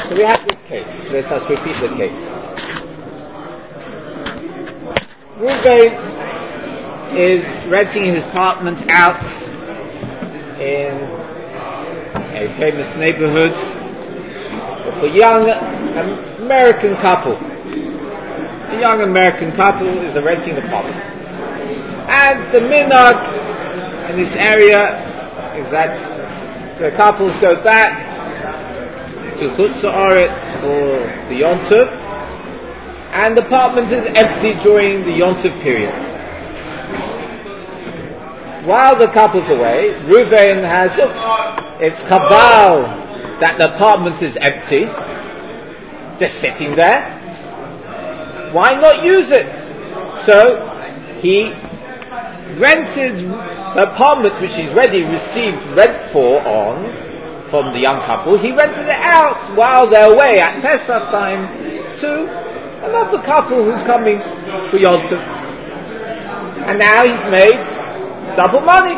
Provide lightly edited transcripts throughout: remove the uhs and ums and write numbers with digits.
So we have this case. Let us repeat the case. Reuven is renting his apartment out in a famous neighborhood of a young American couple. A young American couple is renting apartments. And the minhag in this area is that the couples go back to Chutz La'aretz for the Yom Tov, and the apartment is empty during the Yom Tov period. While the couple's away, Reuven has, look, it's chaval that the apartment is empty, just sitting there. Why not use it? So he rented the apartment which he's already received rent for from the young couple. He rented it out while they're away at Pesach time to another couple who's coming for Yom Tov. And now he's made double money.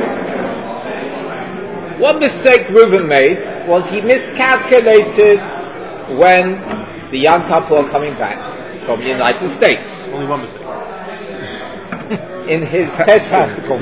One mistake Reuven made was he miscalculated when the young couple are coming back from the United States. Only one mistake. In his test practical.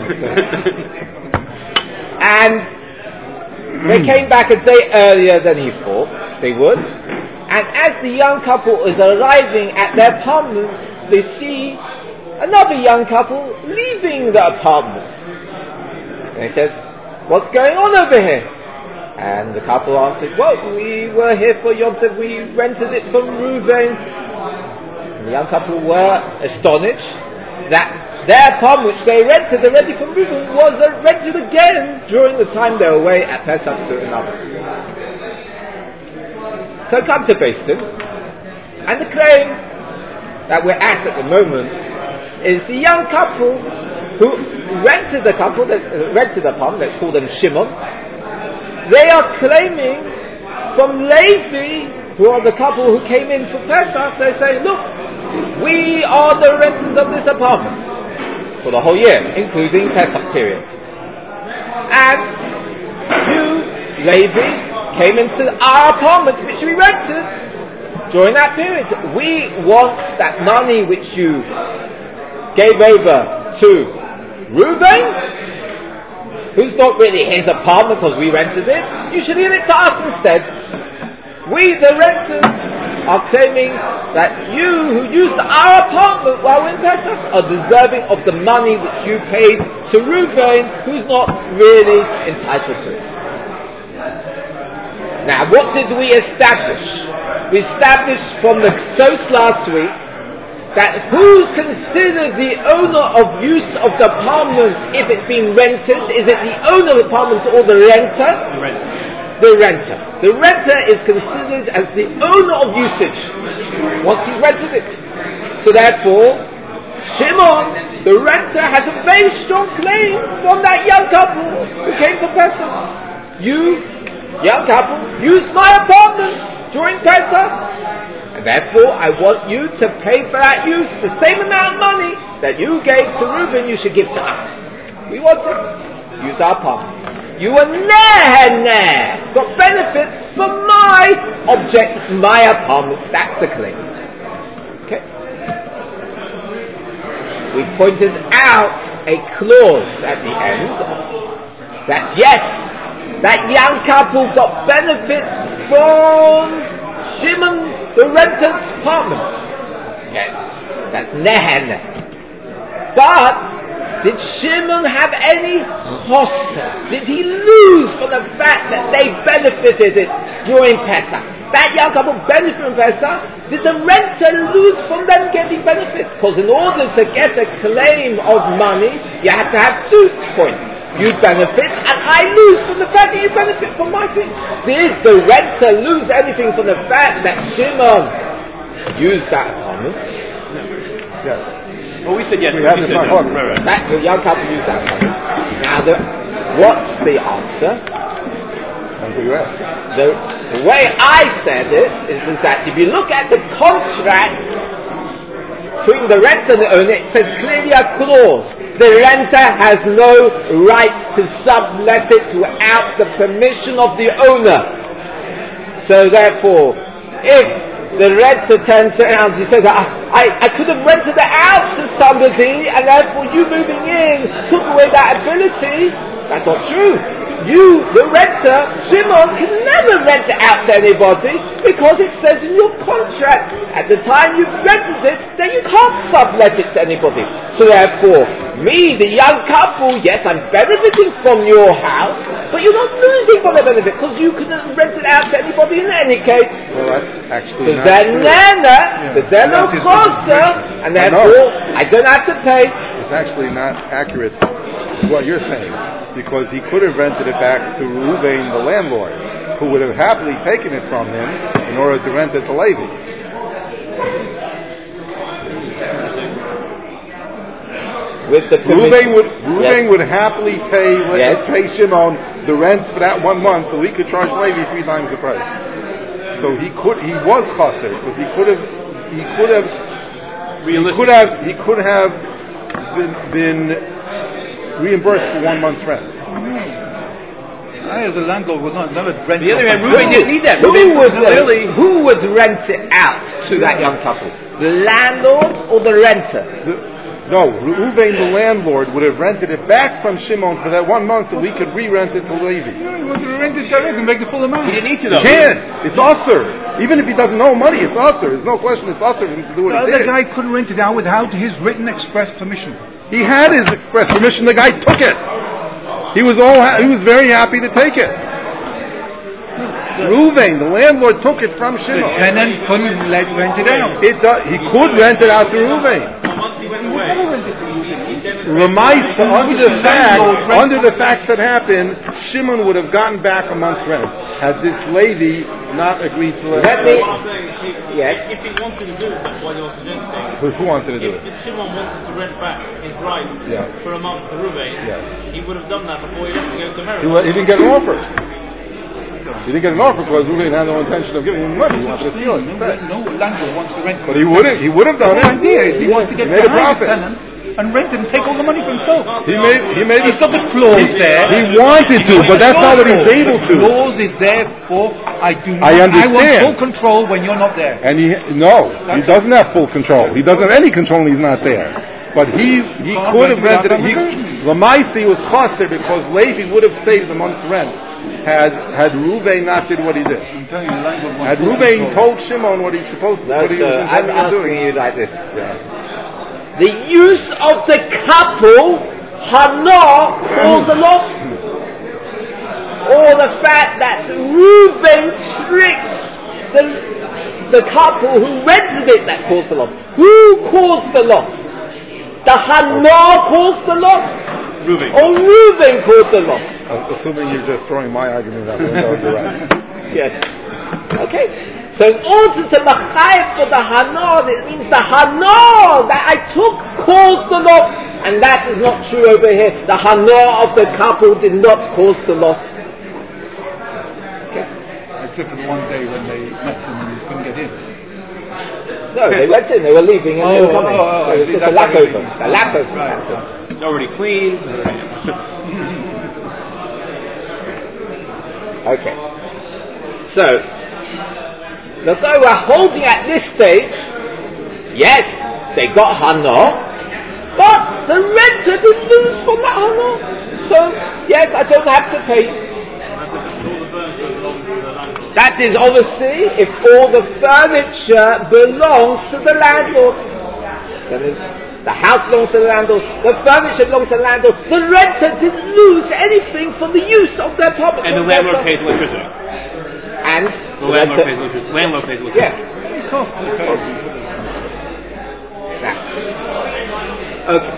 And they came back a day earlier than he thought they would. And as the young couple is arriving at their apartment, they see another young couple leaving the apartment. And they said, "What's going on over here?" And the couple answered, "Well, we were here for Yom Tov, we rented it from Reuven." And the young couple were astonished that their apartment which they rented already from Reuven was rented again during the time they were away at Pesach to another. So come to Beis Din, and the claim that we're at the moment is the young couple who rented the apartment, let's call them Shimon. They are claiming from Levi, who are the couple who came in for Pesach, they say, "Look, we are the renters of this apartment for the whole year, including Pesach period. And you, Levi, came into our apartment which we rented during that period. We want that money which you gave over to Reuven, who's not really his apartment because we rented it. You should give it to us instead. We, the renters, are claiming that you who used our apartment while in Pesach are deserving of the money which you paid to Reuven, who's not really entitled to it." Now, what did we establish? We established from the Ksos last week that who's considered the owner of use of the apartment if it's been rented? Is it the owner of the apartment or the renter? The renter. The renter. The renter is considered as the owner of usage once he's rented it. So therefore, Shimon, the renter, has a very strong claim from that young couple who came for Pesach. You, young couple, used my apartment during Pesach, and therefore I want you to pay for that use the same amount of money that you gave to Reuven, you should give to us. We want it. Use our apartment. You were got benefit from my object, my apartments. That's the claim. Okay? We pointed out a clause at the end that yes, that young couple got benefit from Shimon's, the renter's apartment. Yes, that's nehen. But did Shimon have any chosr? Did he lose from the fact that they benefited it during Pesach? That young couple benefited from Pesach. Did the renter lose from them getting benefits? Because in order to get a claim of money, you have to have 2 points. You benefit, and I lose from the fact that you benefit from my thing. Did the renter lose anything from the fact that Shimon used that apartment? Yes. Well, we said yes. We had this no. right. That the young couple used that apartment. Now, what's the answer? That's what you asked. The way I said it is that if you look at the contract between the renter and the owner, it says clearly a clause. The renter has no right to sublet it without the permission of the owner. So therefore, if the renter turns around, he says, I could have rented it out to somebody, and therefore you moving in took away that ability. That's not true. You, the renter, Shimon, can never rent it out to anybody because it says in your contract at the time you rented it that you can't sublet it to anybody. So therefore, me, the young couple, yes, I'm benefiting from your house, but you're not losing from the benefit because you couldn't rent it out to anybody in any case. Well, that's actually So not true. there's no choser, and therefore I don't have to pay. It's actually not accurate what you're saying, because he could have rented it back to Reuven, the landlord, who would have happily taken it from him in order to rent it to Levi. With the Reuven would happily pay Shimon the rent for that 1 month, so he could charge Levi 3 times the price. So he was chaser because he could have been reimbursed for 1 month's rent. I, as a landlord, would not never rent. The other hand, Reuven didn't need that. Who would rent it out to that young couple? The landlord or the renter? Reuven, the landlord, would have rented it back from Shimon for that 1 month so we could re-rent it to Levi. He would have rented direct and make the full amount. He didn't need to, though. He can't. It's usher. Even if he doesn't owe money, it's usher. There's no question it's usher for him to do what he did. The guy couldn't rent it out without his written express permission. He had his express permission. The guy took it. He was very happy to take it. Reuven, the landlord, took it from Shimon. The tenant couldn't rent it out. He could rent it out to Reuven. Lemaisa, under the facts that happened, Shimon would have gotten back a month's rent had this Levi not agreed to let me. Yes. If he wanted to do it, what you're suggesting. Who wanted to do it? If Shimon wanted to rent back his rights for a month to Reuven, he would have done that before he left to go to America. He didn't get an offer. He didn't get an offer because Reuven had no intention of giving him money. He wanted to steal it. No landlord wants to rent. But he would have done it. The idea is he wants to get made a behind profit. the tenant and rent it and take all the money for himself. He's got the clause there. He wanted to, but that's not what he's able to. The clause is there for I understand. I want full control when you're not there. And he doesn't have full control. He doesn't have any control when he's not there. But he could have rented it. Lamaisi was chaser because Levi would have saved the month's rent had Reuven not did what he did. I'm telling you, had Reuven told Shimon what he's supposed to do. I'm asking you like this. The use of the couple, Hana, caused a loss? Or the fact that Reuven tricked the couple who rented it that caused the loss? Who caused the loss? The Hana caused the loss? Reuven. Or Reuven caused the loss? Assuming you're just throwing my argument out the window, you're right. Yes. Okay. So in order to machayev for the Hana, it means the Hana that I took caused the loss, and that is not true over here. The Hana of the couple did not cause the loss. Okay. Except for the one day when they met them and you couldn't get in. No, they went in, they were leaving and they were coming. So it was just a lap-over. A lap-over. Right. It's already cleaned. Okay. So, the guy we're holding at this stage, yes, they got Hana, but the renter didn't lose from that Hana. So, yes, I don't have to pay. That is obviously if all the furniture belongs to the landlord. That is, the house belongs to the landlord, the furniture belongs to the landlord, the renter didn't lose anything from the use of their apartment. And the landlord pays electricity. And the landlord pays electricity. Landlord pays electricity. Yeah. It costs. Now, okay.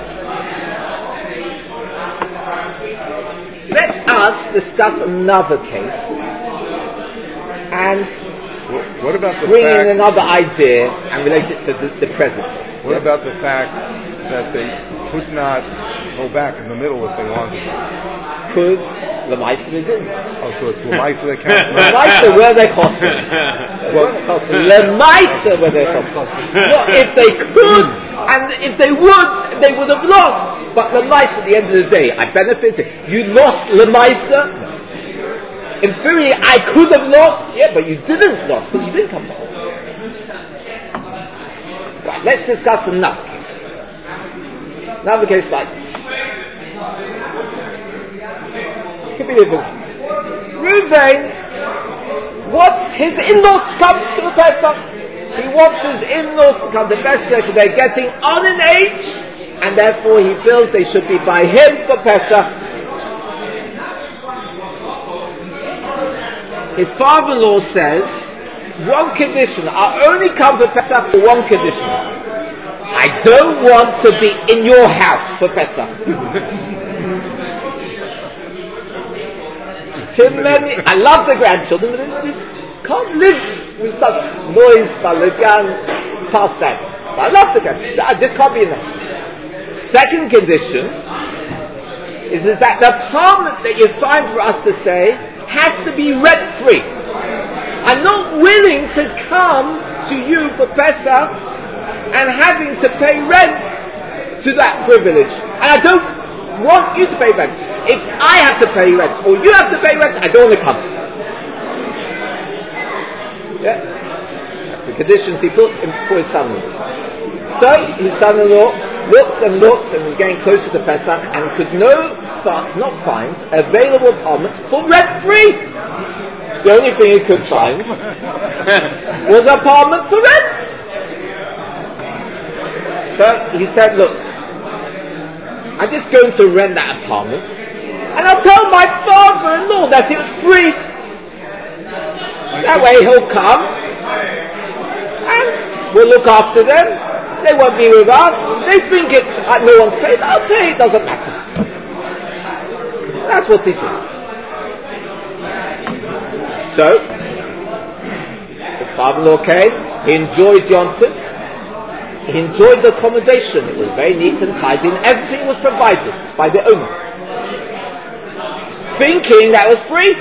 Let us discuss another case and what about the bring fact, in another idea and relate it to the present. What about the fact that they could not go back in the middle if they wanted? Could Lamaisa they didn't. Oh, so it's Lamaisa that counts. Lamaisa were they costing? Lamaisa were they costing. Not if they could, and if they would have lost. But Lamaisa, at the end of the day, I benefited. You lost Lamaisa. in theory, I could have lost. Yeah, but you didn't lose because you didn't come back. Right, let's discuss another case. Another case like this. It could be a different case. Reuven wants his in-laws to come to the Pesach. He wants his in-laws to come to Pesach because they're getting on in age, and therefore he feels they should be by him for Pesach. His father-in-law says, one condition, I'll only come for Pesach for one condition. I don't want to be in your house for Pesach. Too many, I love the grandchildren, but this can't live with such noise, balagan, past that. I love the grandchildren, I just can't be in the house. Second condition is that the apartment that you find for us to stay has to be rent-free. I'm not willing to come to you for Pesach and having to pay rent to that privilege. And I don't want you to pay rent. If I have to pay rent or you have to pay rent, I don't want to come. Yeah? That's the conditions he puts in for his son-in-law. So his son-in-law looked and was getting closer to Pesach and could not find available apartment for rent-free. The only thing he could find was an apartment for rent. So he said, look, I'm just going to rent that apartment and I'll tell my father-in-law that it was free. That way he'll come and we'll look after them. They won't be with us. They think it's no one's paid. I'll pay, it doesn't matter. That's what it is. So, the father-in-law came, he enjoyed Yom Tov, he enjoyed the accommodation, it was very neat and tidy, and everything was provided by the owner. Thinking that was free.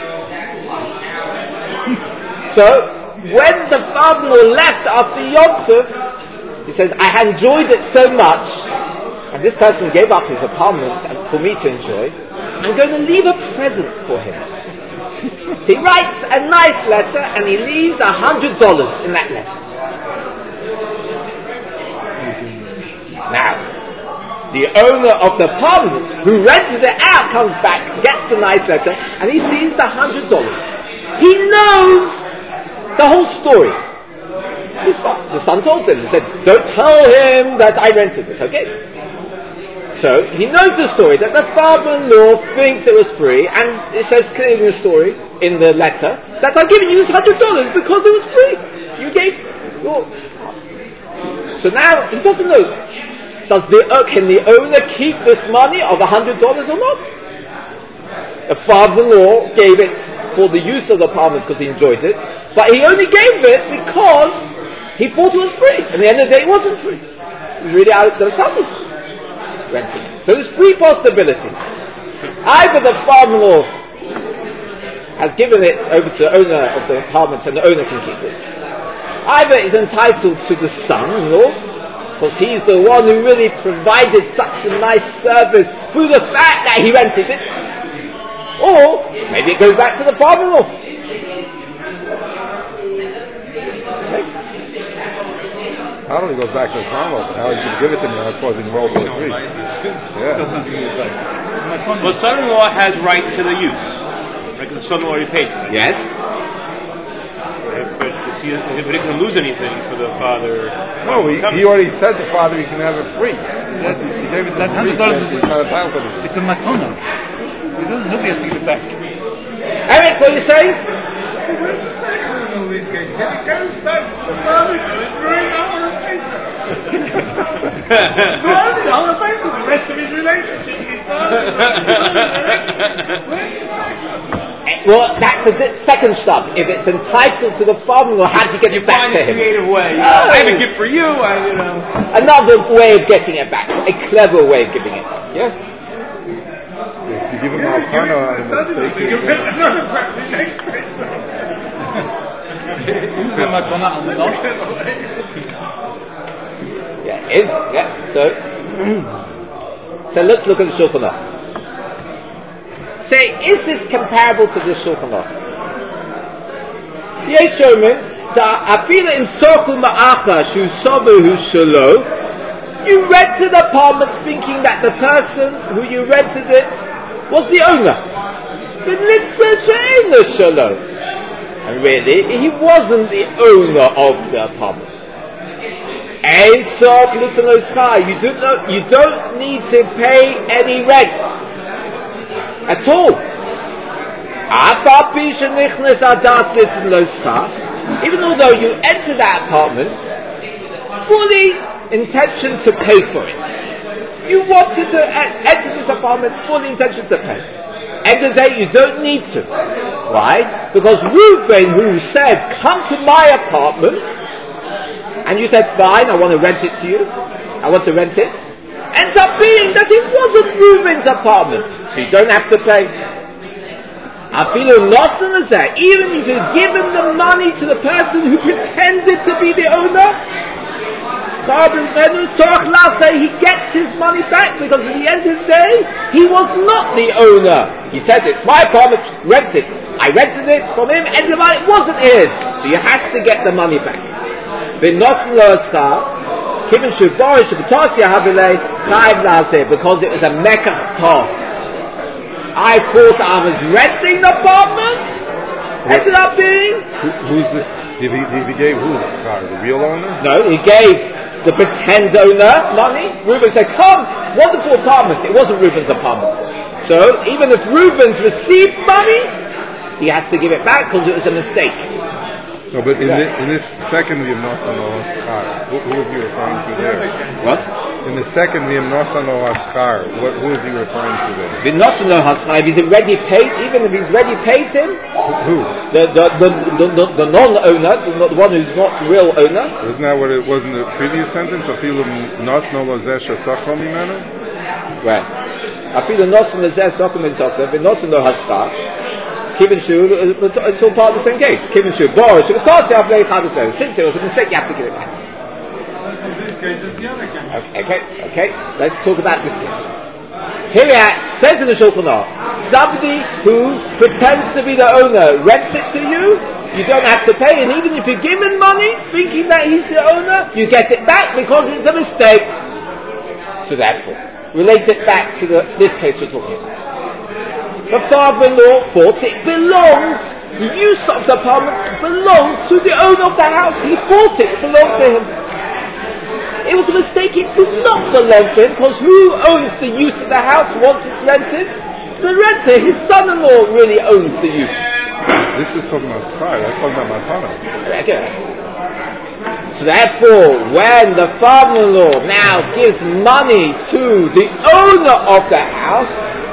So, when the father-in-law left after Yom Tov, he says, I had enjoyed it so much, and this person gave up his apartment for me to enjoy, I'm going to leave a present for him. So he writes a nice letter and he leaves $100 in that letter. Now, the owner of the apartment who rented it out comes back, gets the nice letter, and he sees the $100. He knows the whole story. The son told him, he said, don't tell him that I rented it, okay? So, he knows the story, that the father-in-law thinks it was free, and it says clearly in the story, in the letter, that I'm giving you this $100 because it was free. You gave it. So now, he doesn't know, can the owner keep this money of $100 or not? The father-in-law gave it for the use of the apartment because he enjoyed it, but he only gave it because he thought it was free. At the end of the day, it wasn't free. It was really out, the son was renting it. So there's three possibilities. Either the father-in-law has given it over to the owner of the apartment and the owner can keep it. Either it's entitled to the son-in-law, because he's the one who really provided such a nice service through the fact that he rented it. Or maybe it goes back to the father-in-law. Not only goes back to the father-in-law, but now he's going to give it to me causing World War III. Yeah. Well, son-in-law has right to the use. Right, because the son-in-law already paid. Yes. But he doesn't lose anything for the father. No, he already said to the father he can have it free. He gave it to him free. It's a matona. Nobody has to give it back. Eric, what are you saying? It goes back to the father-in-law during the whole of Pesach. Not only the whole of Pesach, the rest of his relationship with his father-in-law. Well, that's the second stuff. If it's entitled to the father-in-law, how do you get it back to him? A creative way. I have a gift for you. Another way of getting it back. A clever way of giving it. Yeah. If you give him Alcana on a mistake, yeah, it is. Yeah. So let's look at the Shulchan Aruch. Say, is this comparable to the Shulchan Aruch? Yeshomin, Afila in Soku Ma'acha Shu Sobu Hu Shalo. You rented the apartment thinking that the person who you rented it was the owner. The Nitzah She'ena Shalo. And really, he wasn't the owner of the apartment. You don't need to pay any rent at all. Even although you enter that apartment fully intention to pay for it. You wanted to enter this apartment fully intention to pay. End of the day, you don't need to. Why? Because Reuben, who said, come to my apartment, and you said, fine, I want to rent it to you, I want to rent it, ends up being that it wasn't Reuben's apartment, so you don't have to pay. Even if you've given the money to the person who pretended to be the owner, he gets his money back, because at the end of the day, he was not the owner. He said, it's my apartment, rent it. I rented it from him, and it wasn't his. So you have to get the money back. Because it was a mekach tos. I thought I was renting the apartment. Ended up being... Who's this? He gave who this car? The real owner? No, he gave the pretend owner money. Reuben said, come, wonderful apartment. It wasn't Reuben's apartment. So, even if Reuben's received money, he has to give it back because it was a mistake. No, but in this second V'yimnosan Aschar, who is he referring to there? What? In the second V'yimnosan Aschar, who is he referring to there? V'yimnosan Aschar, if he's already paid, even if he's already paid him, who? The non-owner, the one who's not the real owner. Isn't that what it was in the previous sentence? Afilu nosno lozeh shesachro mimenu? Right. Afilu nosno lozeh shesachro mimenu. V'yimnosan Aschar. Since it's all part of the same case. Since it was a mistake, you have to give it back. This case is the other case. Okay. Let's talk about this case. Here it says in the Shulchan Aruch, somebody who pretends to be the owner rents it to you, you don't have to pay, and even if you give him money, thinking that he's the owner, you get it back because it's a mistake. So therefore, relate it back to this case we're talking about. The father-in-law thought the use of the apartment belonged to the owner of the house. He thought it belonged to him. It was a mistake. It did not belong to him, because who owns the use of the house once it's rented? The renter, his son-in-law, really owns the use. This is talking about Schar, that's talking about Matana. Okay. So therefore, when the father-in-law now gives money to the owner of the house,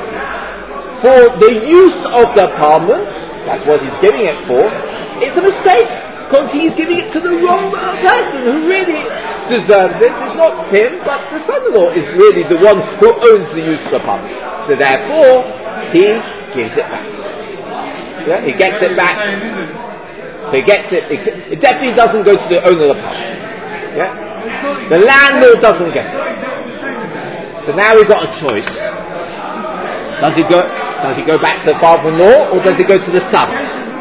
for the use of the apartment, that's what he's giving it for, it's a mistake, because he's giving it to the wrong person who really deserves it. It's not him, but the son-in-law is really the one who owns the use of the apartment. So therefore, he gives it back. Yeah, he gets it back. So he gets it. It definitely doesn't go to the owner of the apartment. Yeah, the landlord doesn't get it. So now we've got a choice. Does he go back to the father-in-law, or does he go to the son?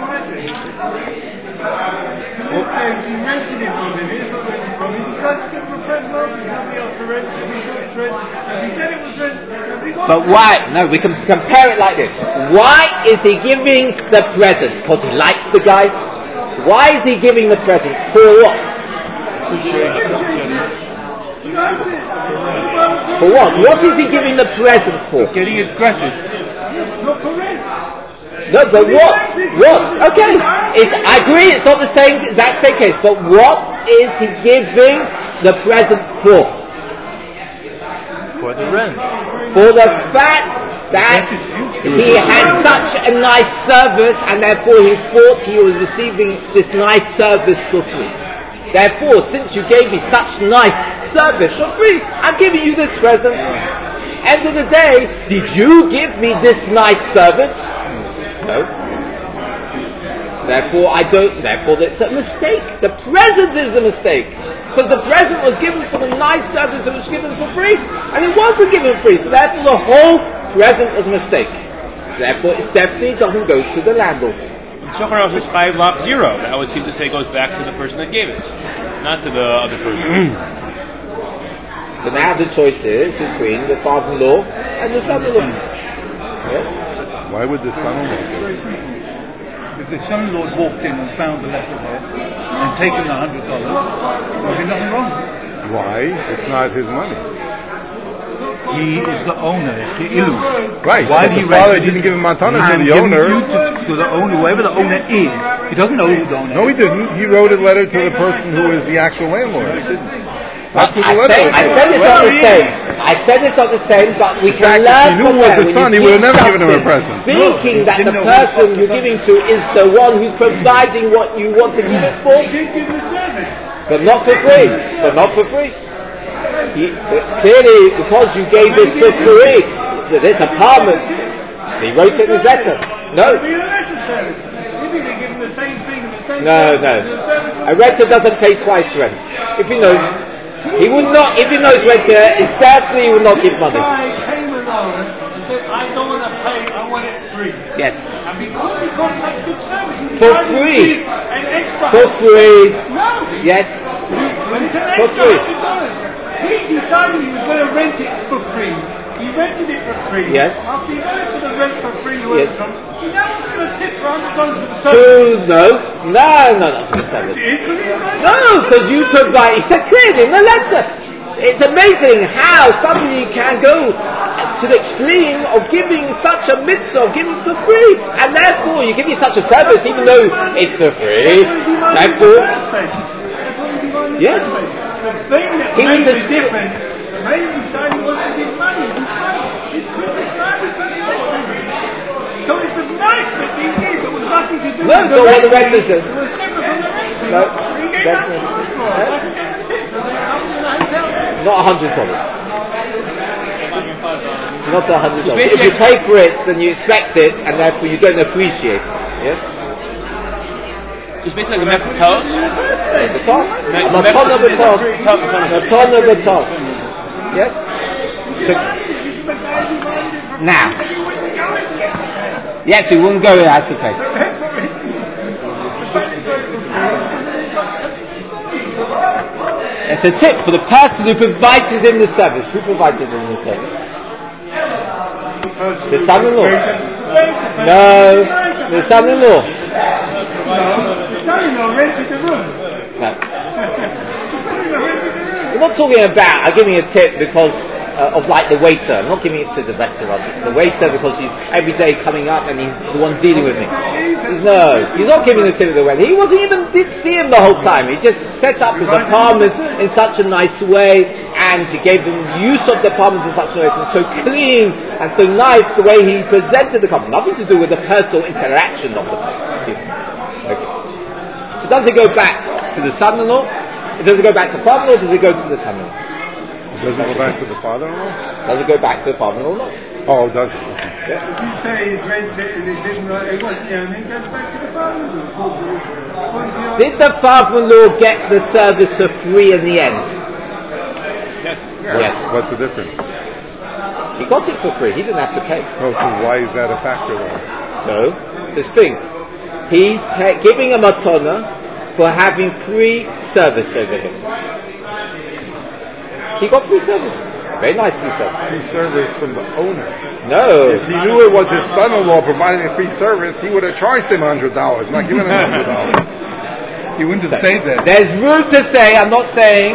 But why? No, we can compare it like this. Why is he giving the presents? Because he likes the guy? Why is he giving the presents? For what? For what? What is he giving the present for? Getting it scratches. No, but what? Okay, I agree, it's not the exact same case, but what is he giving the present for? For the rent. For the fact that he had such a nice service, and therefore he thought he was receiving this nice service for free. Therefore, since you gave me such nice service for free, I'm giving you this present. End of the day, did you give me this nice service? No. So therefore it's a mistake. The present is a mistake. Because the present was given for the nice service that was given for free, and it wasn't given free, so therefore the whole present was a mistake. So therefore it definitely doesn't go to the landlord. Shulchan Aruch says Chayiv Lach 0. That would seem to say goes back to the person that gave it, not to the other person. So now the choice is between the father-in-law and the son-in-law. Yes? Why would the son-in-law do it? Very simple. If the son-in-law had walked in and found the letter there and taken the $100, there would be nothing wrong. Why? It's not his money. He is the owner. Right. While The he father rented didn't give him matana and to the given owner. to the owner, whoever the owner is. He doesn't know who the owner No, he is. didn't. He wrote a letter to the person who is the actual landlord. That's who the I letter said was. this on the same. I said this on the same, but we can learn If he knew from it was there. the When son, you he would have give never given him a something, present. thinking No, that he the didn't know person you're giving to is the one who's providing what you want to give it for, but not for free. But not for free. Clearly, because you gave this for free, this apartment, he wrote it in his letter. No. No. A renter doesn't pay twice rent. If he knows, he would not. If he knows renter, it's definitely he will not give money. Came along and said, "I don't want to pay. I want it free." Yes. And because he got such good service, he For decided to free. give an extra. For free. No. Yes. When it's an For extra free. $100, he decided he was going to rent it for free. He rented it for free. Yes. After he got it for the rent for free, Yes. he now wasn't going to tip for $100 for the service. No, for the service. No, because you provide. He said clearly in the letter. It's amazing how somebody can go to the extreme of giving such a mitzvah, of giving for free, and therefore you're giving such a service even though it's for free. Therefore, yes. The thing that He made was the difference, made him decide he wanted to give money. His Christmas night was something else. So it's the nice bit that he gave that was nothing to do No, with so what the renting. rest is it? It was separate from the renting. No, He gave that definitely. to us, like he gave the tips and they covered in a hotel. Not $100. Not $100. If basically- you pay for it, then you expect it, and therefore you don't appreciate it. Yes. It's basically like a mephros. It's a toss. No, A matana b'tos. Matana. Matana b'tos. Yes. So now, yes, you wouldn't go. It has to pay. It's a tip for the person who provided him the service. Who provided him the service? The son-in-law. No, the son-in-law. The son-in-law rented the room. No. The son-in-law rented the room. We're not talking about I'm giving a tip because of like the waiter. I'm not giving it to the restaurant. It's the waiter because he's every day coming up and he's the one dealing with me. No, he's not giving the tip to the waiter. He didn't see him the whole time. He just set up his apartments in such a nice way, and he gave them use of the apartments in such a way, and so clean and so nice the way he presented the couple. Nothing to do with the personal interaction of the couple. Okay. So does it go back to the son-in-law? Does it go back to the father-in-law, or does it go to the son-in-law? Does it go back to the father-in-law? Does it go back to the father-in-law or not? Oh, does it? If you say he's rented and he didn't know it wasn't earning, it goes back to the father-in-law. Did the father-in-law get the service for free in the end? Yes. What's the difference? He got it for free. He didn't have to pay. Oh, so why is that a factor then? So, just think. He's giving a matana for having free service over him. He got free service. Very nice free service. Free service from the owner. No. If he knew it was his son-in-law providing a free service, he would have charged him $100, not given him $100. He wouldn't have stayed there. There's room to say, I'm not saying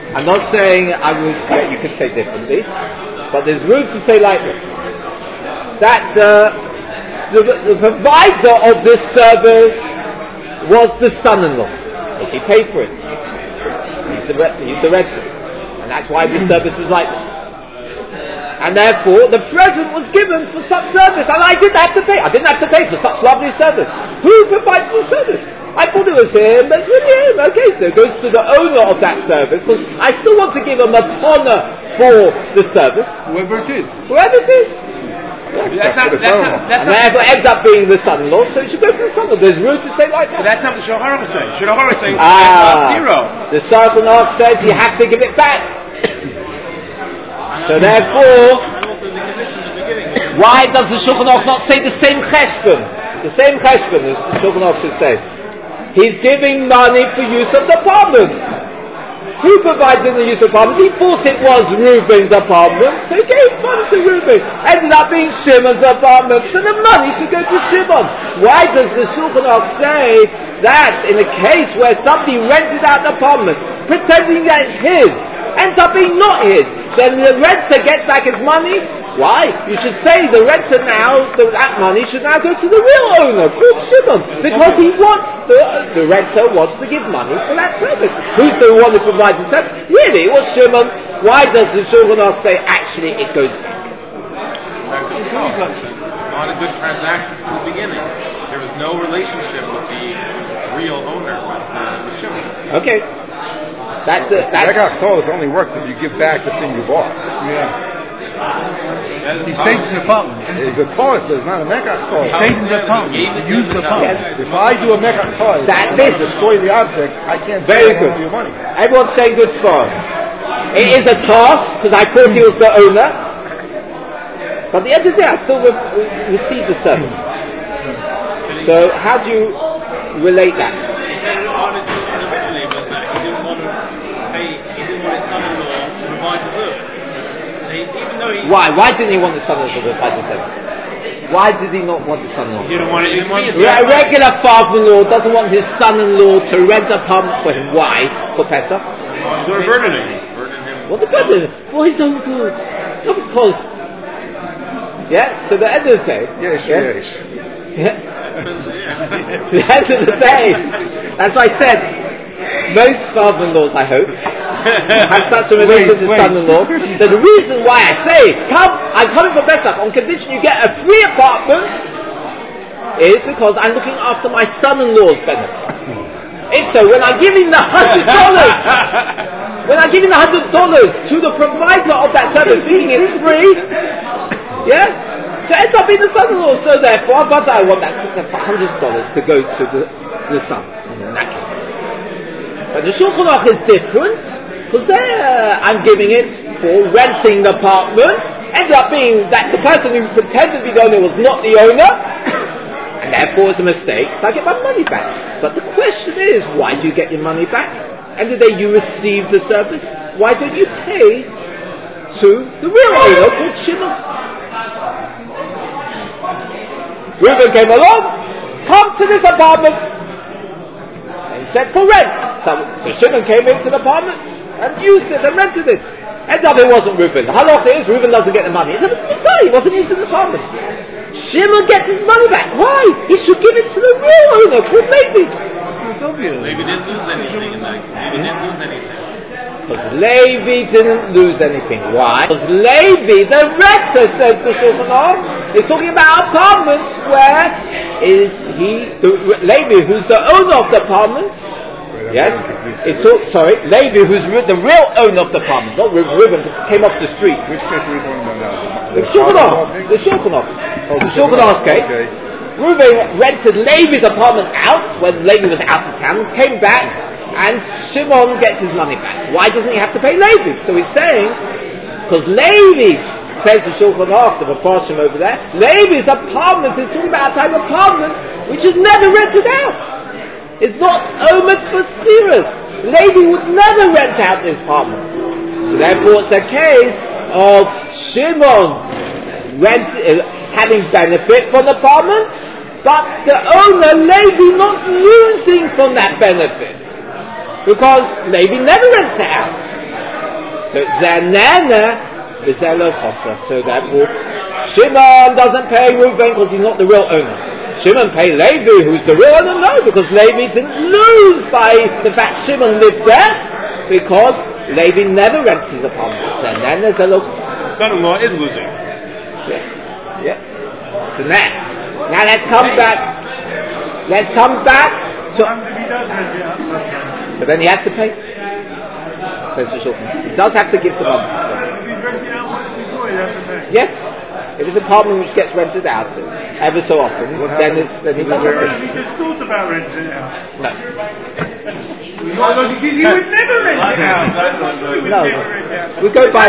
you could say differently, but there's room to say like this, that the provider of this service was the son-in-law, because he paid for it. He's the renter, and that's why this service was like this. And therefore, the present was given for such service, and I didn't have to pay. I didn't have to pay for such lovely service. Who provided the service? I thought it was him, but it's really him. Okay, so it goes to the owner of that service, because I still want to give a matana for the service. Whoever it is. Whoever it is. That's And therefore it ends up being the son-in-law, so it should go to the son-in-law. There's room to say like that. But that's not what the Shulchan Aruch is saying. Shulchan Aruch is saying zero. The Shulchan Aruch says you have to give it back. So therefore, why does the Shulchan Aruch not say the same cheshbon? the same cheshbon as Shulchan Aruch should say. He's giving money for use of the apartments. Who provided the use of apartments? He thought it was Reuben's apartment, so he gave money to Reuben. Ended up being Shimon's apartment, so the money should go to Shimon. Why does the Shulchan Aruch say that in a case where somebody rented out the apartment, pretending that it's his, ends up being not his, then the renter gets back his money? Why? You should say the renter now, that money should now go to the real owner, called Shimon, because he wants, the renter wants to give money for that service. Who's the one who provides the service? Really, it was Shimon. Why does the Shulchan Aruch say, actually, it goes back? Not a good transaction from the beginning. There was no relationship with the real owner, with Shimon. Okay. That's Megach Tolos only works if you give back the thing you bought. Yeah. He stayed in the apartment. It's a Tolos, but it's not a Megach Tolos. He stayed in the apartment. He used the apartment. Yes. If I do a Megach Tolos, That I destroy the object, I can't Very take good. your money. Everyone's saying good for us. It is a task, because I thought he was the owner. But at the end of the day, I still receive the service. So, how do you relate that? He said originally was that he didn't want his son-in-law to provide the service. So even though he's... Why didn't he want the son-in-law to provide the service? Why did he not want the son-in-law? You didn't want it. A regular father-in-law doesn't want his son-in-law to rent an apartment for him. Why? For Pesach? Sort of burdening. What the burden? For his own good. Not because... Yeah? So the end of the day... Yes. Yeah. At the end of the day, that's why I said, most father-in-laws, I hope, have such a relation to son-in-law, that the reason why I say, I'm coming for Pesach on condition you get a free apartment, is because I'm looking after my son-in-law's benefits. If so, when I'm giving the $100, to the provider of that service, thinking it's free, yeah? So it ends up being the son-in-law. So therefore, but I want that $100 to go to the son, in that case. But the Shulchan Aruch is different, because there I'm giving it for renting the apartment. Ended up being that the person who pretended to be the owner was not the owner, and therefore it's a mistake, so I get my money back. But the question is, why do you get your money back? End of the day, you received the service. Why don't you pay to the real owner called Shimon? Reuben came along, come to this apartment, and he said for rent. So Shimon came into the apartment and used it and rented it. Ended up it wasn't Reuben. The halacha is Reuben doesn't get the money. He wasn't using the apartment. Shimon gets his money back. Why? He should give it to the real owner called Levi. Levi didn't lose anything in that. Levi didn't lose anything. Because Levi didn't lose anything. Why? Because Levi, the renter, says the Shulchan Aruch, is talking about apartments where Levi, who's the owner of the apartments, yes, Levi, who's the real owner of the apartment, not Reuben, came off the street. Which case are we talking about now? The Shulchan Aruch case. Okay. Reuben rented Levi's apartment out when Levi was out of town, came back, and Shimon gets his money back. Why doesn't he have to pay Levi? So he's saying, because Levi, says the Shulchan Aruch, the Mepharshim over there, Levi's apartment is talking about a type of apartment which is never rented out. It's not omits for serious. Levi would never rent out his apartments. So therefore it's a case of Shimon having benefit from the apartment, but the owner, Levi, not losing from that benefit. Because Levi never rents it out. So it's Zanana, Vizelo Chosa. So therefore, Shimon doesn't pay Reuven because he's not the real owner. Shimon pay Levi, who's the real owner? No, because Levi didn't lose by the fact Shimon lived there, because Levi never rents his apartment. Zanana, Vizelo Chosa. Son-in-law is losing. Yeah. So now let's come back. So then he has to pay. Says the Shulchan. He does have to give the money. Yes. If it's an apartment which gets rented out ever so often, then he doesn't pay. He just thought about renting it out. No. Because he would never rent it out. No. We go by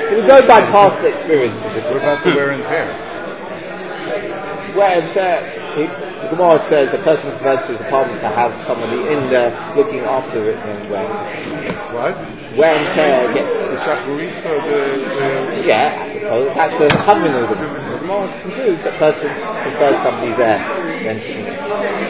past experiences. What about the wear and tear? Wear and tear. the Gemara says a person converts his apartment to have somebody in there looking after it and wear and tear. What? Wear and tear gets... The Shacharis or the... Yeah, that's the Chadmin of the Gemara concludes a person prefers somebody there renting it.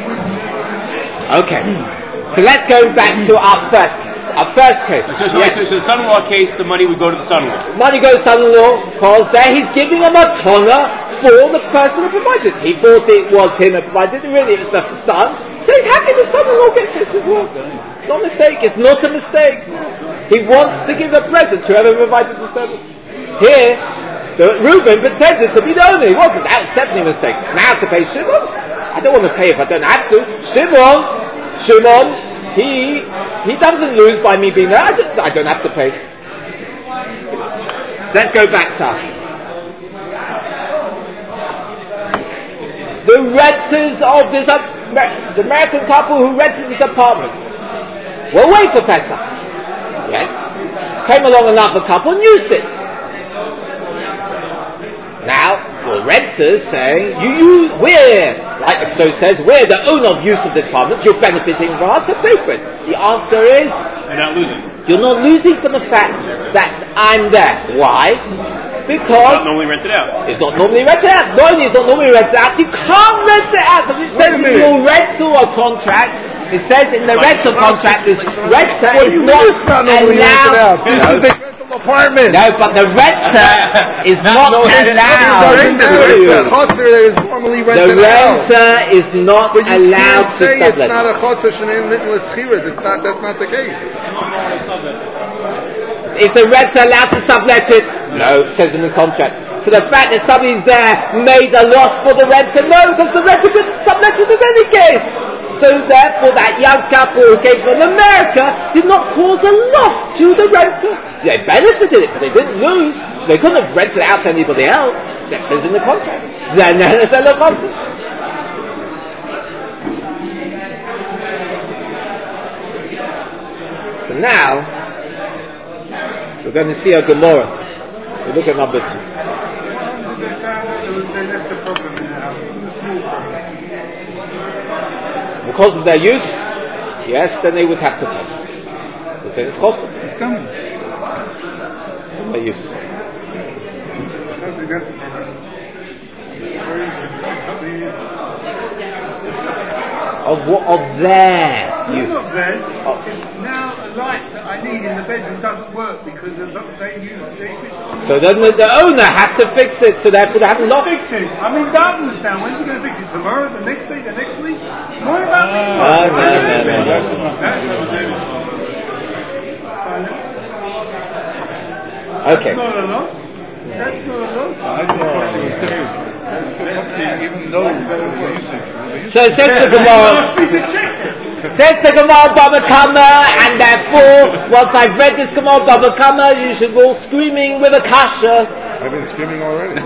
Okay, so let's go back to our first case. So the son-in-law case, the money would go to the son-in-law. Money goes to son-in-law because there he's giving a matana for the person who provided. He thought it was him who provided it. Really, it was the son. So he's happy the son-in-law gets it as well. It's not a mistake. It's not a mistake. He wants to give a present to whoever provided the service. Here, Reuben pretended to be the owner. He wasn't. That was definitely a mistake. Now to pay Shimon? I don't want to pay if I don't have to. Shimon, he doesn't lose by me being there. I don't have to pay. Let's go back to our case. The renters of this, the American couple who rented this apartment were away for Pesach. Yes. Came along another couple and used it. Now, the renters saying, we're the owner of use of this apartment, you're benefiting from us, so pay for it. The answer is, you're not losing. You're not losing from the fact that I'm there. Why? Because it's not normally rented out. It's not normally rented out. Not only is it not normally rented out, you can't rent it out because it says in your rental contract. It says in the rental contract, this renter is not allowed. This is a rental apartment. No, but the renter is not allowed. The chotzer is normally rented out. The renter is not allowed to sublet. It's not a chotzer shenein written l'schiras. That's not the case. Is the renter allowed to sublet it? No, it says in the contract. So the fact that somebody's there made a loss for the renter? No, because the renter couldn't sublet it in any case. So therefore that young couple who came from America did not cause a loss to the renter. They benefited it, but they didn't lose. They couldn't have rented it out to anybody else. That says in the contract. So now we're going to see a Gemara. We look at number 2. Because of their use, yes, then they would have to pay. Because then it's costly. From their use. Of their use. Not theirs. It's now a light that I need in the bedroom doesn't work because they switch it on. So then the owner has to fix it, so therefore they haven't lost. Fix it. I'm in darkness now. When's he going to fix it? Tomorrow? The next day? The next week? More about me? Okay. That's not a loss. That's not a loss. I thought it was even though so it says the Gemara. Says the Gemara Baba Kama, and therefore, once I've read this Gemara Baba Kama, you should go screaming with a kasha. I've been screaming already.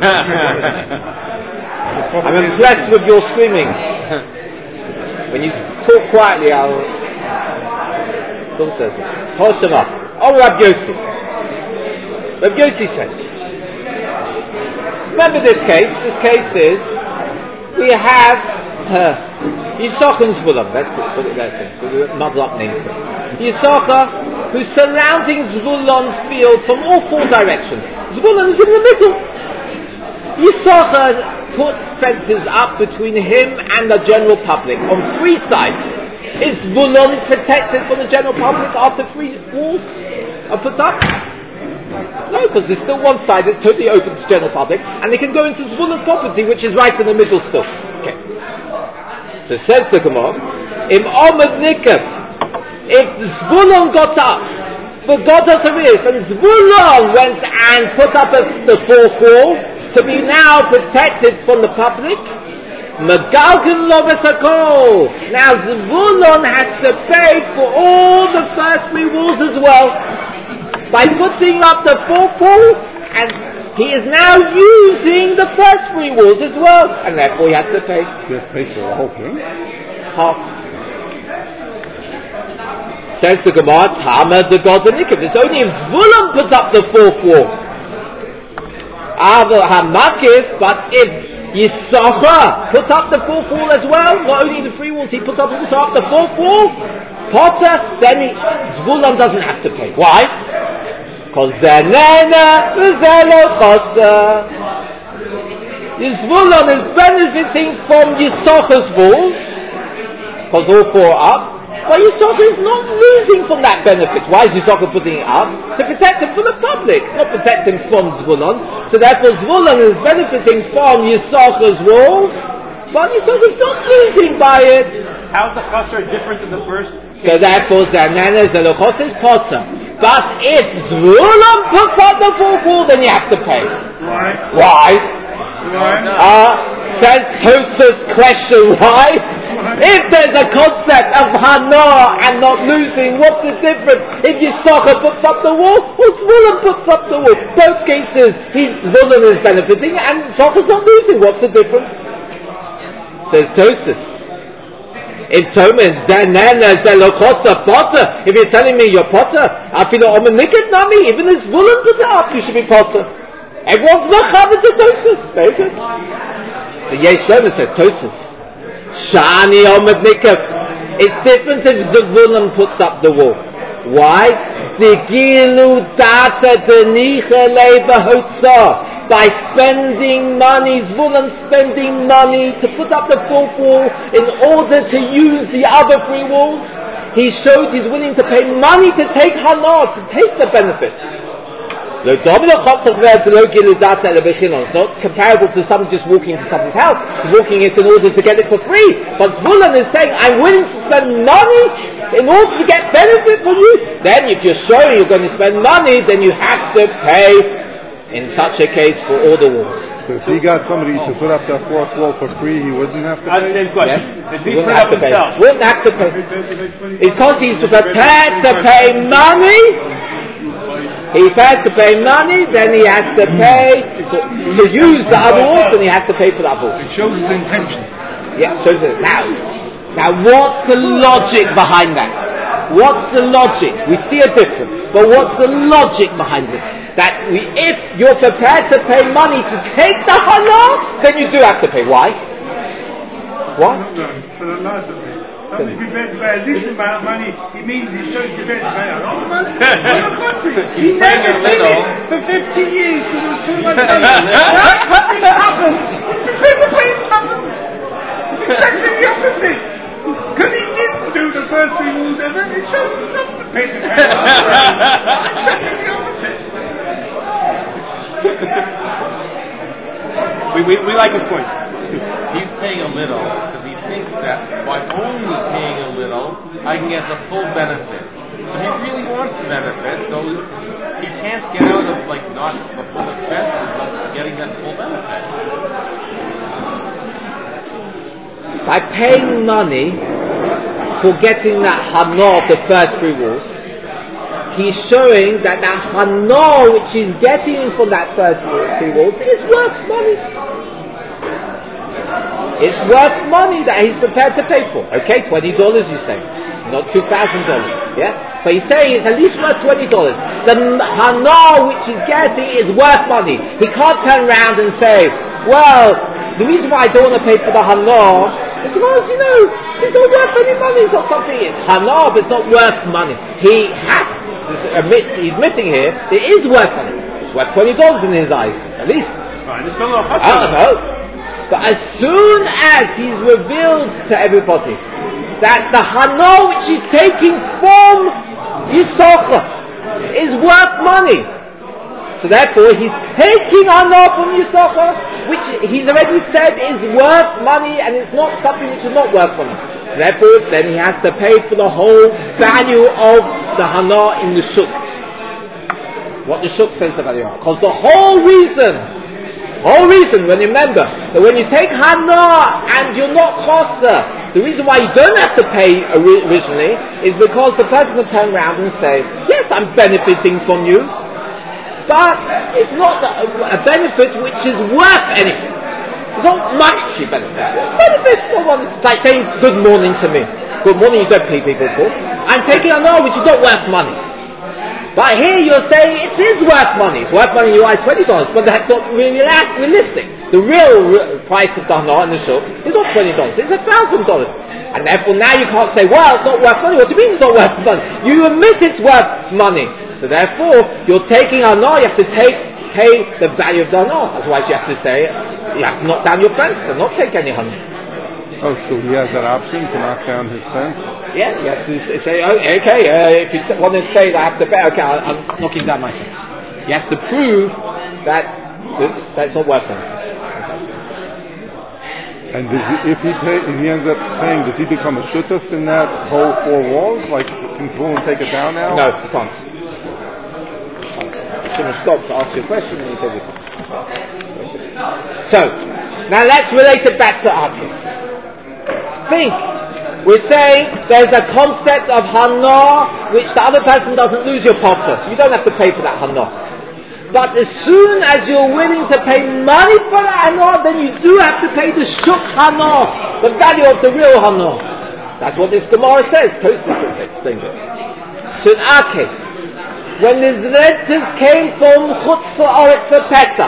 I'm impressed with your screaming. When you talk quietly, I'll. It's also Hoshama. Oh, Rabbi Yossi. Rabbi Yossi says. Remember this case. This case is we have Yisachar and Zvulun. Let's put it there. We'll muddle up names here. Yisachar, who's surrounding Zvulun's field from all four directions. Zvulun is in the middle. Yisachar puts fences up between him and the general public on three sides. Is Zvulun protected from the general public after three walls are put up? No, because there's still one side that's totally open to general public, and they can go into Zvulun's property, which is right in the middle still. Okay. So says the Gemara, Im Omid Nikaf, if Zvulun got up, for God has and Zvulun went and put up the fourth wall to be now protected from the public, Megalkin lo v'sakol. Now Zvulun has to pay for all the first three walls as well. By putting up the fourth wall, and he is now using the first three walls as well, and therefore he has to pay. He has to pay for the whole thing? Half. Says the Gemara, Tama the God and Nikif. It's only if Zvulun puts up the fourth wall. Hamakif, but if Yisachar puts up the fourth wall as well. Not only the three walls, he puts up also up the fourth wall. Potter, then Zvulun doesn't have to pay. Why? Because Zanena V'Zelo Chosa. Zvulun is benefiting from Yisachar's walls, because all four are up. But Yisachar is not losing from that benefit. Why is Yisachar putting it up? To protect him from the public, not protect him from Zvulun. So therefore Zvulun is benefiting from Yisachar's walls, but Yisachar is not losing by it. How is the chasar different than the first? So therefore Zanana Zelochos is Potter. But if Zvulun puts up the fourth wall, then you have to pay. Why? Says Tosafos question, why? If there's a concept of Hana and not losing, what's the difference if Yisachar puts up the wall or Zvulun puts up the wall? Both cases, Zvulun is benefiting and Yisachar's not losing. What's the difference? Says Tosafos. If Tomen Zanana Zelochosa Potter, if you're telling me you're Potter, I feel Omenikit Nami, even if Zvulun put it up, you should be Potter. Everyone's Vachav to Tosafos. Very good. So Yesh Shlomo says Tosafos. Shani Omid Nikav. It's different if Zvulun puts up the wall. Why? Digilu data denicha leibahotza. By spending money, Zvulun spending money to put up the fourth wall in order to use the other three walls. He showed he's willing to pay money to take Hana, to take the benefit. It's not comparable to someone just walking to somebody's house. He's walking it in order to get it for free. But Zvulun is saying, I'm willing to spend money in order to get benefit from you. Then if you're showing you're going to spend money, then you have to pay in such a case for all the walls. So if he got somebody to put up that fourth wall for free, he wouldn't have to pay? That's the same question. Yes, he wouldn't have to pay. Wouldn't have to pay. It's because he's prepared to pay money. He's prepared to pay money, then he has to pay to use the other walls, and he has to pay for the other walls. It shows his intention. Yeah, shows it. Now what's the logic behind that? What's the logic? We see a difference, but what's the logic behind it? That if you're prepared to pay money to take the Hana, then you do have to pay. Why? Why? For the life of me. Somebody's prepared to pay a decent amount of money, it means he shows prepared to pay a lot of money. On the contrary, he never did it for 50 years because it was too much money. Now something happens, he's prepared to pay tuppence. It's exactly the opposite. Because he didn't do the first three walls ever, it shows he's not prepared to pay a lot. Exactly the opposite. We like his point. He's paying a little because he thinks that by only paying a little, I can get the full benefit. But he really wants the benefit, so he can't get out of not the full expenses, but getting that full benefit. By paying money for getting that Hana of the first three walls, he's showing that Hana which he's getting from that first three walls is worth money. It's worth money that he's prepared to pay for. Okay, $20 you say, not $2,000. Yeah, but he's saying it's at least worth $20. The Hana which he's getting is worth money. He can't turn around and say, well, the reason why I don't want to pay for the Hana is because it's not worth any money. It's not something. It's Hana, but it's not worth money. He's admitting here it is worth money. It's worth $20 in his eyes, at least. Right, there's still no I don't know. But as soon as he's revealed to everybody that the Hana which he's taking from Yisachar is worth money, so therefore he's taking Hana from Yisachar, which he's already said is worth money, and it's not something which is not worth money. So therefore, then he has to pay for the whole value of the Hana in the shuk. What the shuk says the value of, because the whole reason, when you remember that when you take Hana and you're not Chosa, the reason why you don't have to pay originally is because the person will turn around and say, yes, I'm benefiting from you, but it's not a benefit which is worth anything. It's not monetary benefit. Benefits for one. It's like saying good morning to me. Good morning you don't pay people for. I'm taking Hana which is not worth money. But here you're saying it is worth money. It's worth money in your eyes, $20, but that's not really realistic. The real price of the hana in the shuk is not $20, it's $1,000. And therefore now you can't say, well, it's not worth money. What do you mean it's not worth money? You admit it's worth money. So therefore, you're taking hana, you have to pay the value of the hana. Otherwise you have to say, you have to knock down your fence and not take any hana. Oh, so he has that option to knock down his fence? Yeah, yes. Say, okay, if you want to say that I have to pay, okay, I'm knocking down my fence. He has to prove that it's not worth it. And if he ends up paying, does he become a shutuf in that whole four walls? Like, can someone take it down now? No, he can't. I should have stopped to ask you a question and he said he can't. So, now let's relate it back to our case. Think. We're saying there's a concept of hana which the other person doesn't lose your potter. You don't have to pay for that hana. But as soon as you're willing to pay money for that hana, then you do have to pay the shuk hana, the value of the real hana. That's what this Gemara says. Tosfos explains it. So in our case, when the renters came from Chutz La'aretz for Pesach,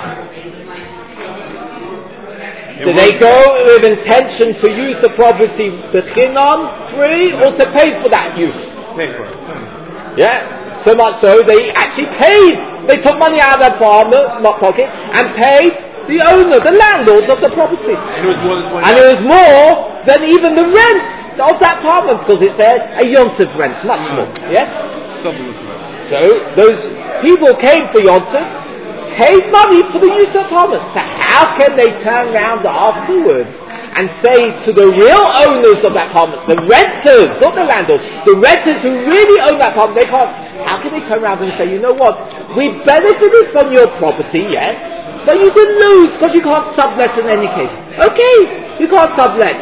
do they go with intention to use the property b'chinam, free, or to pay for that use? Pay for it. Yeah, so much so they actually paid. They took money out of their pocket and paid the owner, the landlord of the property. And it was more than $20. And it was more than even the rent of that apartment, because it's a Yontif rent, much more. Yes? So those people came for Yontif, paid money for the use of the apartment. So how can they turn around afterwards and say to the real owners of that apartment, the renters, not the landlord, the renters who really own that apartment, they can't, how can they turn around and say, you know what, we benefited from your property, yes, but you didn't lose because you can't sublet in any case. Okay, you can't sublet.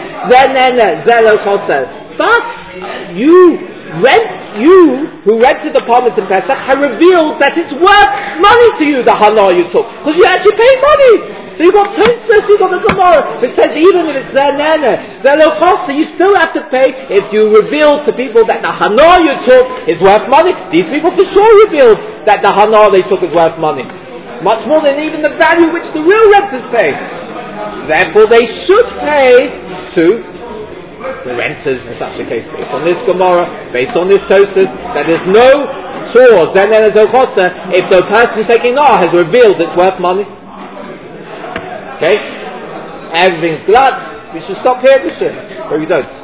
But you who rented the apartment in Pesach have revealed that it's worth money to you, the hana you took, because you actually paid money. So you got Tosfos, you got the Gemara. It says even if it's zelo chosa, you still have to pay if you reveal to people that the hana you took is worth money. These people for sure revealed that the hana they took is worth money, much more than even the value which the real renters pay. So therefore, they should pay to the renters in such a case, based on this Gemara, based on this Tosfos, that there's no chore zelo chosa if the person taking hana has revealed it's worth money. Okay? Everything's glad. We should stop here, but we don't.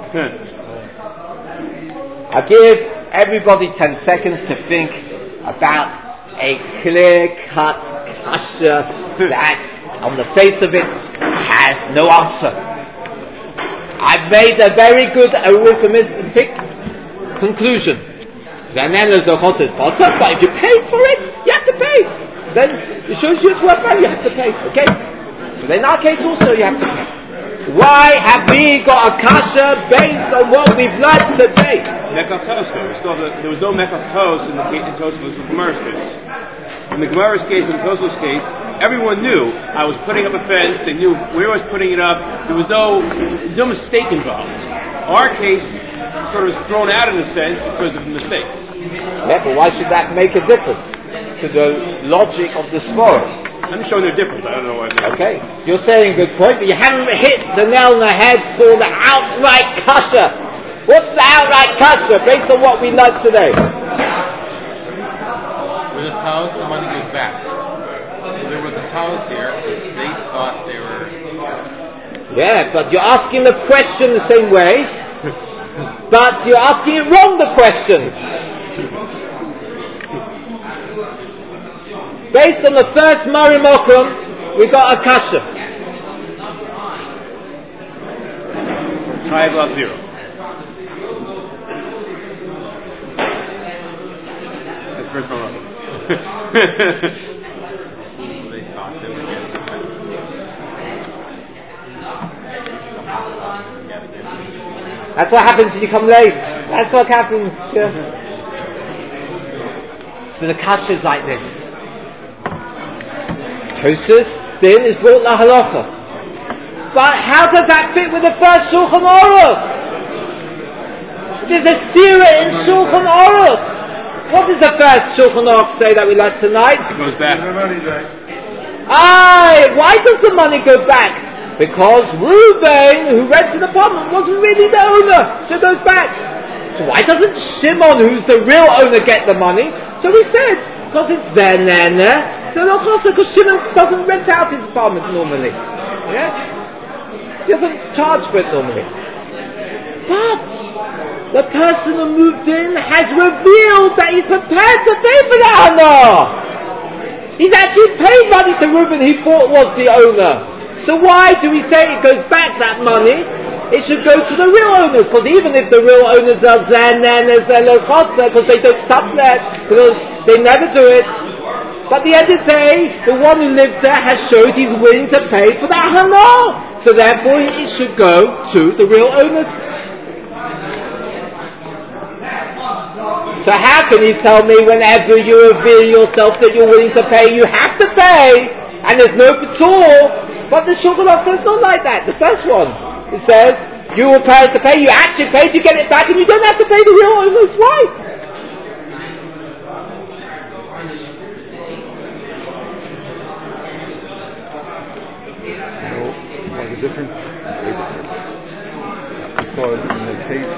I give everybody 10 seconds to think about a clear-cut kasha that, on the face of it, has no answer. I've made a very good arithmetic conclusion. Zanena Zochos is potter, but if you paid for it, you have to pay. Then it shows you it's worth money, you have to pay. Okay? So in our case also you have to pay. Why have we got a kasha based on what we've learned today? Mekatos, there was no mekatos in Tosfos in the Gemara's case. In the Gemara's case, in the Tosfos case, everyone knew I was putting up a fence, they knew where I was putting it up, there was no mistake involved. Our case sort of is thrown out in a sense because of a mistake. Yeah, but why should that make a difference to the logic of the svara? I'm showing they're different, but I don't know why. Okay, you're saying a good point, but you haven't hit the nail on the head for the outright kasha. What's the outright kasha based on what we learned today? With the towels, the money goes back. So there was a towels here because they thought they were. Yeah, but you're asking the question the same way, but you're asking it wrong, the question. Based on the first Mari Mokum, we got a kasha. Chayav Lav 0. That's first one. That's what happens when you come late. That's what happens. Yeah. So the kasha is like this. Tosfos din is brought la halacha. But how does that fit with the first Shulchan Aruch? There's a stira in Shulchan Aruch. What does the first Shulchan Aruch say that we learned tonight? It goes back. Why does the money go back? Because Reuben, who rents an apartment, wasn't really the owner, so it goes back. So why doesn't Shimon, who's the real owner, get the money? So we said, because it's Zenene, so not also because Shimon doesn't rent out his apartment normally. Yeah? He doesn't charge for it normally. But the person who moved in has revealed that he's prepared to pay for the Hana. He's actually paid money to Reuben he thought was the owner. So why do we say it goes back, that money? It should go to the real owners, because even if the real owners are Zanen, because they don't sublet, because they never do it. But at the end of the day, the one who lived there has showed he's willing to pay for that Hana. So therefore it should go to the real owners. So how can you tell me whenever you reveal yourself that you're willing to pay, you have to pay, and there's no patur? But the Shulchan Aruch says not like that. The first one, it says, you were prepared to pay, you actually paid, you get it back, and you don't have to pay the real owners. Why? The difference. Because in the case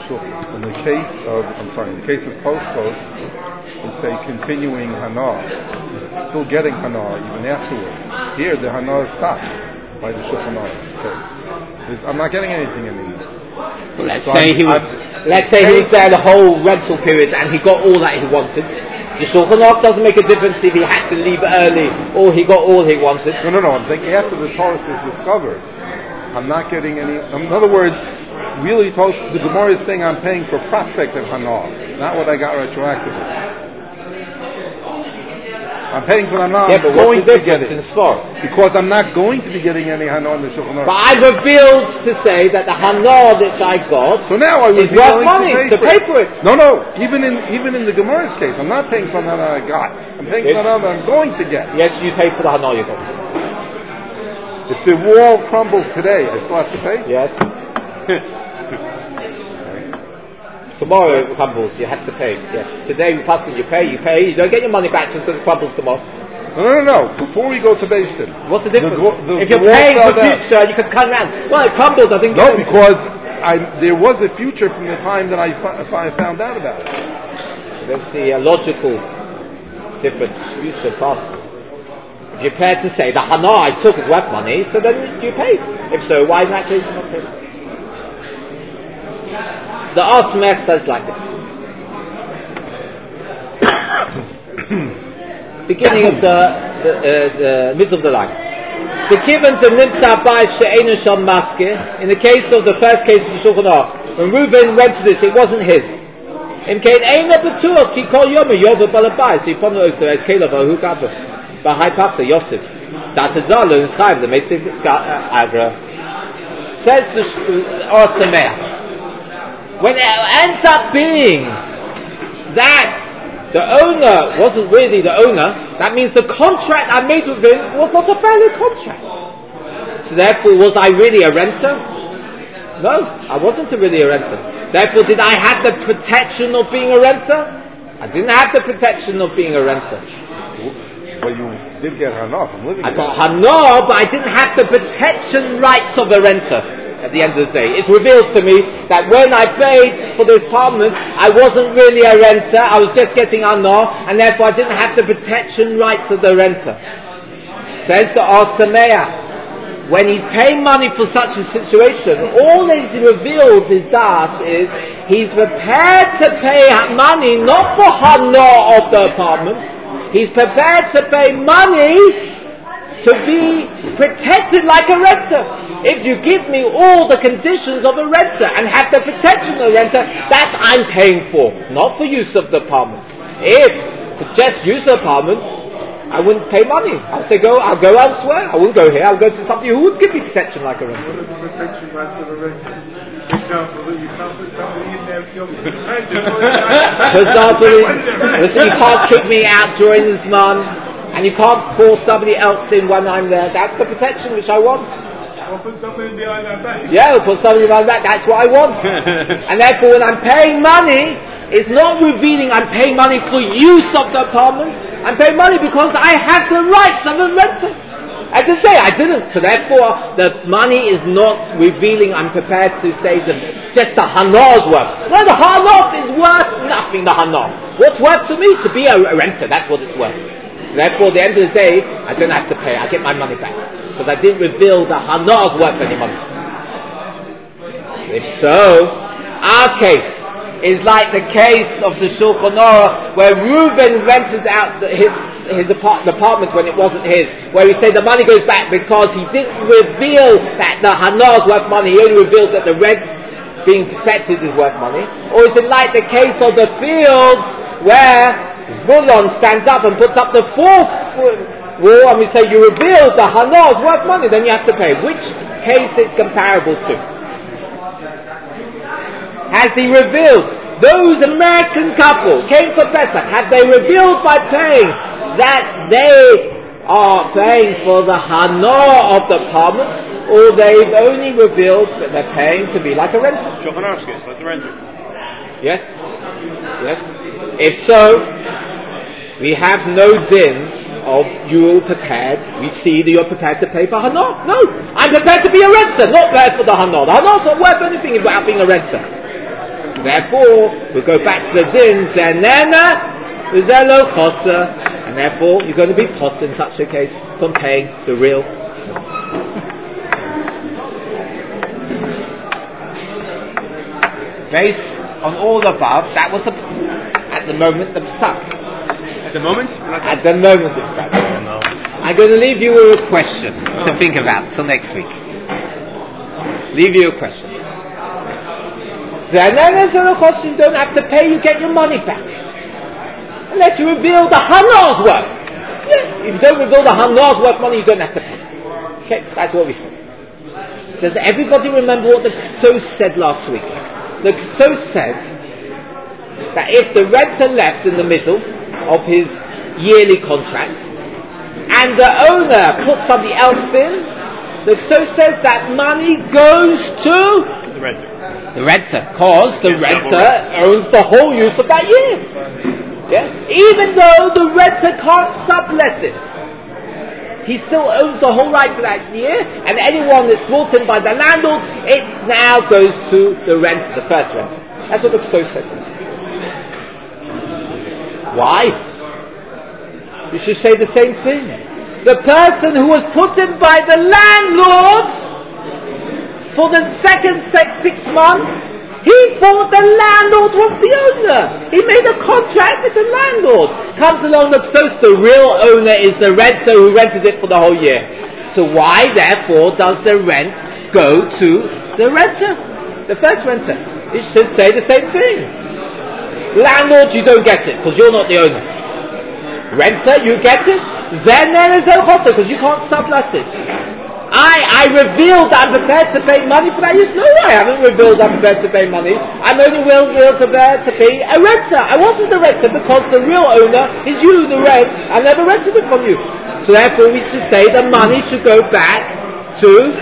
of Tosfos, it's a continuing Hana. He's still getting Hana even afterwards. Here, the Hana stops by the Shulchan Aruch's case. I'm not getting anything anymore. Well, let's say he was there the whole rental period and he got all that he wanted. The Shulchan Aruch doesn't make a difference if he had to leave early or he got all he wanted. No. I'm saying after the Torah is discovered, I'm not getting any. In other words, really, the Gemara is saying I'm paying for prospective Hana, not what I got retroactively. I'm paying for Hana. Yeah, but what's the difference in Svar? Because I'm not going to be getting any Hana in the Shulchan Aruch. But I revealed to say that the Hana that I got so now I was is worth money to pay for it. No. Even in the Gemara's case, I'm not paying for the Hana I got. I'm paying for the Hana that I'm going to get. Yes, you pay for the Hana you got. If the wall crumbles today, I still have to pay? Yes. Tomorrow it crumbles, you have to pay. Yes. Today we pass it, you pay, you don't get your money back just because it crumbles tomorrow. No. Before we go to Beis Din. What's the difference? If you're paying for future, you can come around. Well, it crumbled, I think. No, because there was a future from the time that I found out about it. Let's see a logical difference, future, past. If you're prepared to say the Hana I took is worth money, so then you pay. If so, why in that case you not pay? The Arsamech says like this. Beginning of the middle of the line. The given to Nimtza by She'enu Shal Maske, in the case of the first case of the Shulchan Aruch, when Reuven rented it wasn't his. In Kain Eina B'tuach, he called Yomer Yover Balabai, so he put it also as Caleb or Hukapa. Bahai Pakta Yosef. Datadalo in Schaiv, the Mesig Agra. Says the Arsamech. When it ends up being that the owner wasn't really the owner, that means the contract I made with him was not a valid contract. So therefore, was I really a renter? No, I wasn't really a renter. Therefore, did I have the protection of being a renter? I didn't have the protection of being a renter. Well, you did get Hana from living there. I got Hana, but I didn't have the protection rights of a renter. At the end of the day, it's revealed to me that when I paid for this apartment, I wasn't really a renter, I was just getting Hana, and therefore I didn't have the protection rights of the renter. Says the Arsamech, when he's paying money for such a situation, all that is revealed his das is he's prepared to pay money not for Hana of the apartment, he's prepared to pay money to be protected like a renter. If you give me all the conditions of a renter and have the protection of a renter, that I'm paying for, not for use of the apartments. If for just use the apartments, I wouldn't pay money. I'll go elsewhere. I wouldn't go here. I'll go to somebody who would give me protection like a renter. What are the protection rights of a renter? For example, that you can't put somebody in there if you're For example, you can't kick me out during this month, and you can't force somebody else in when I'm there. That's the protection which I want. Or put somebody behind our back. Yeah, we'll put somebody behind my back. That's what I want. And therefore, when I'm paying money, it's not revealing I'm paying money for use of the apartment. I'm paying money because I have the rights of a renter. As I say, I didn't. So therefore, the money is not revealing. I'm prepared to say just the Hanar's worth. No, the Hanar is worth nothing. The Hanar. What's worth to me? To be a renter. That's what it's worth. So therefore, at the end of the day, I don't have to pay. I get my money back because I didn't reveal the Hanar's worth any money. If so, our case is like the case of the Shulchan Aruch where Reuben rented out his apartment when it wasn't his, where he said the money goes back because he didn't reveal that the Hanar's worth money, he only revealed that the rent being protected is worth money. Or is it like the case of the fields where Zvulon stands up and puts up the fourth wall and we say you revealed the Hanar's worth money, then you have to pay. Which case it's comparable to? Has he revealed? Those American couple came for Pesach. Have they revealed by paying that they are paying for the Hanar of the apartment, or they've only revealed that they're paying to be like a renter? Shulchan Aruch case, like the renter. Yes? Yes? If so, we have no din of you're prepared. We see that you're prepared to pay for Hanar. No, I'm prepared to be a renter, not prepared for the Hanar. The Hanar's not worth anything without being a renter. So therefore, we'll go back to the din, Zenena, Zelo Chosa, and therefore you're going to be potter in such a case from paying the real. Based on all above, that was at the moment the psak. At the moment? At the moment the psak. I'm going to leave you with a question to think about till next week. Leave you a question. And then there's no cost, you don't have to pay, you get your money back. Unless you reveal the Hanar's worth. Yeah, if you don't reveal the Hanar's worth money, you don't have to pay. Okay, that's what we said. Does everybody remember what the Ksos said last week? The Ksos said that if the renter left in the middle of his yearly contract, and the owner puts somebody else in, the Ksos says that money goes to The renter. the renter, because the renter owns the whole use of that year. Yeah? Even though the renter can't sublet it, he still owns the whole right to that year, and anyone that's brought in by the landlord, it now goes to the renter, the first renter. That's what the Ksos said. Why? You should say the same thing. The person who was put in by the landlord for the second 6 months, he thought the landlord was the owner. He made a contract with the landlord. Comes along the Ksos, the real owner is the renter who rented it for the whole year. So why, therefore, does the rent go to the renter, the first renter? It should say the same thing. Landlord, you don't get it because you're not the owner. Renter, you get it. Then there is no cost because you can't sublet it. I revealed that I'm prepared to pay money for that use. No, I haven't revealed I'm prepared to pay money. I'm only prepared to pay a renter. I wasn't the renter because the real owner is you, the rent. I never rented it from you. So therefore we should say the money should go back to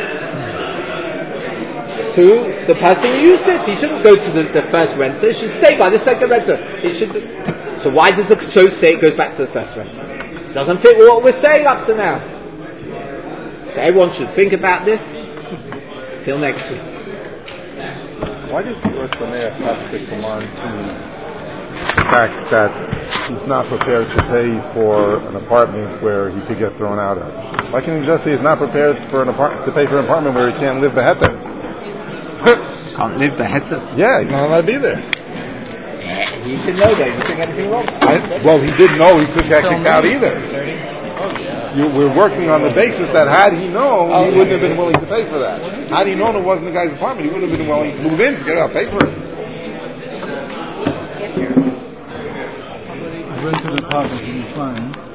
the person who used it. He shouldn't go to the first renter. It should stay by the second renter. It should. So why does the Ksos say it goes back to the first renter? It doesn't fit with what we're saying up to now. So everyone should think about this. Till next week. Why does the Rosh Hashanah have to come on to the fact that he's not prepared to pay for an apartment where he could get thrown out of? Why can't he just say he's not prepared to pay for an apartment where he can't live beheter? Can't live beheter? Yeah, he's not allowed to be there. He should know that. He didn't think anything wrong. Well, he didn't know he could get kicked out either. We're working on the basis that had he known, he wouldn't have been willing to pay for that. Had he known it wasn't the guy's apartment, he wouldn't have been willing to move in, forget about pay for it. I rented an apartment in Israel.